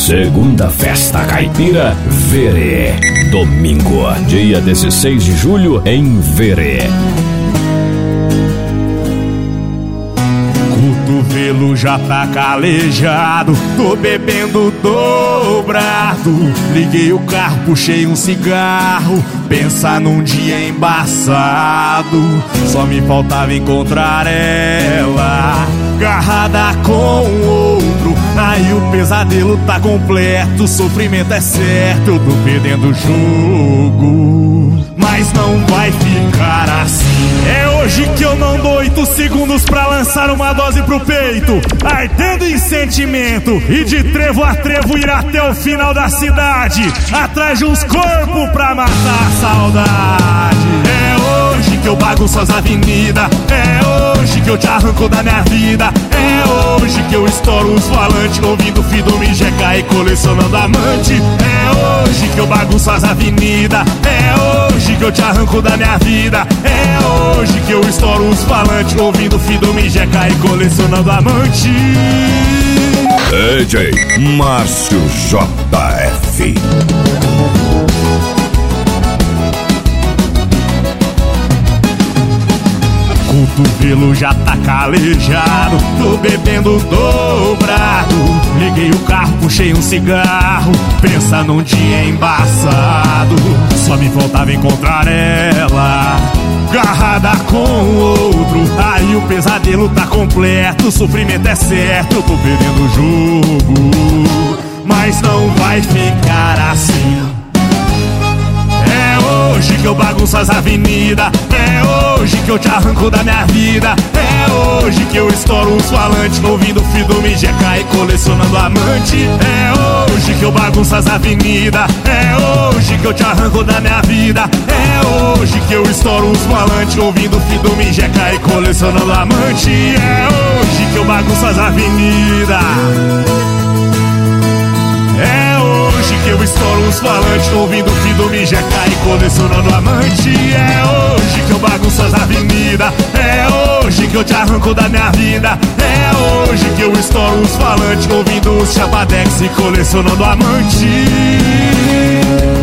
Segunda Festa Caipira Verê. Domingo, dia 16 de julho em Verê. Cotovelo já tá calejado, tô bebendo dobrado. Liguei o carro, puxei um cigarro, pensar num dia embaçado. Só me faltava encontrar ela, agarrada com outro. Aí o pesadelo tá completo, o sofrimento é certo, eu tô perdendo o jogo. Mas não vai ficar assim. É hoje que eu não dou 8 segundos pra lançar uma dose pro peito, ardendo em sentimento, e de trevo a trevo ir até o final da cidade, atrás de uns corpos pra matar a saudade. É hoje que eu bagunço as avenidas, é hoje que eu te arranco da minha vida, é hoje que eu estouro os falantes, ouvindo Fido Mijeca e colecionando amante. É hoje que eu bagunço as avenidas, é hoje que eu te arranco da minha vida, é hoje que eu estouro os falantes, ouvindo Fido Mijeca e colecionando amante. DJ Márcio JF. Cotovelo já tá calejado, tô bebendo dobrado. Liguei o carro, puxei um cigarro, pensa num dia embaçado. Só me faltava encontrar ela, agarrada com outro. Aí o pesadelo tá completo, o sofrimento é certo, eu tô perdendo o jogo. Mas não vai ficar assim. É hoje que eu bagunço as avenidas, é hoje que eu te arranco da minha vida, é hoje que eu estouro os falantes, ouvindo Fido Mijeca e colecionando amante. É hoje que eu bagunço as avenidas, é hoje que eu te arranco da minha vida, é hoje que eu estouro os falantes, ouvindo Fido Mijeca e colecionando amante. É hoje que eu bagunço as avenidas, é hoje que eu estouro os falantes, ouvindo Fido Mijeca e colecionando amante. É hoje que eu bagunço as avenidas, é hoje que eu te arranco da minha vida, é hoje que eu estouro os falantes, ouvindo os chapadex e colecionando amante.